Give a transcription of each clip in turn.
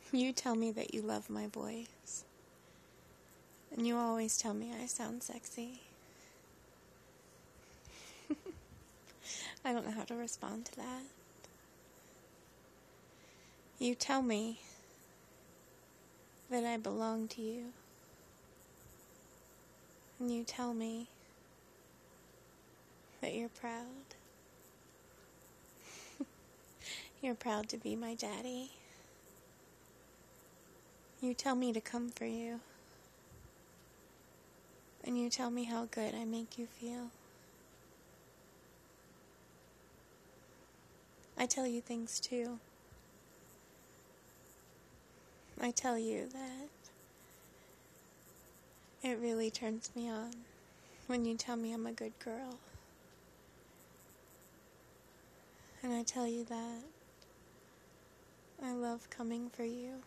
You tell me that you love my voice. And you always tell me I sound sexy. I don't know how to respond to that. You tell me that I belong to you. And you tell me that you're proud. You're proud to be my daddy. You tell me to come for you. And you tell me how good I make you feel. I tell you things too. I tell you that it really turns me on when you tell me I'm a good girl. And I tell you that I love coming for you.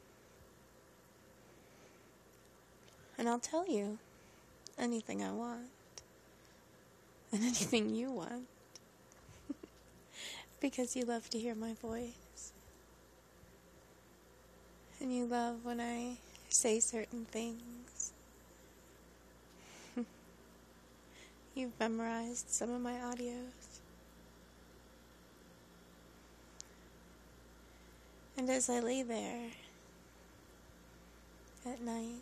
And I'll tell you anything I want. And anything you want. Because you love to hear my voice. And you love when I say certain things. You've memorized some of my audios. And as I lay there at night,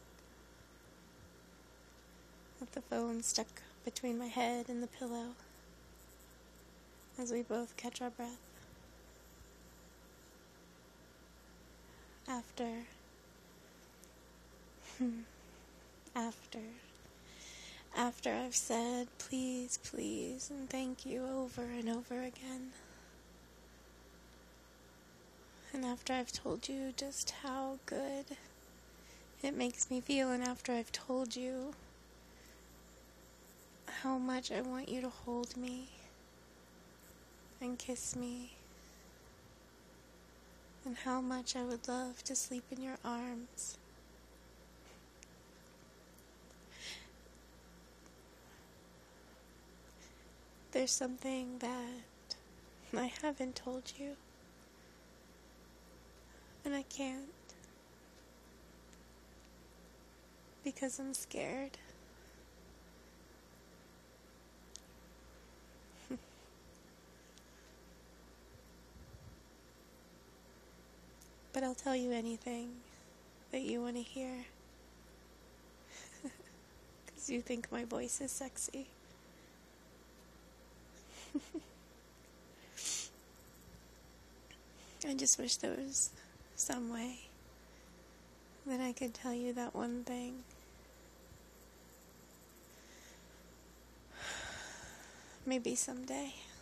with the phone stuck between my head and the pillow, as we both catch our breath, after I've said please, please, and thank you over and over again, and after I've told you just how good it makes me feel, and after I've told you how much I want you to hold me and kiss me, and how much I would love to sleep in your arms. There's something that I haven't told you, and I can't, because I'm scared. But I'll tell you anything that you want to hear, because you think my voice is sexy. I just wish there was some way that I could tell you that one thing. Maybe someday.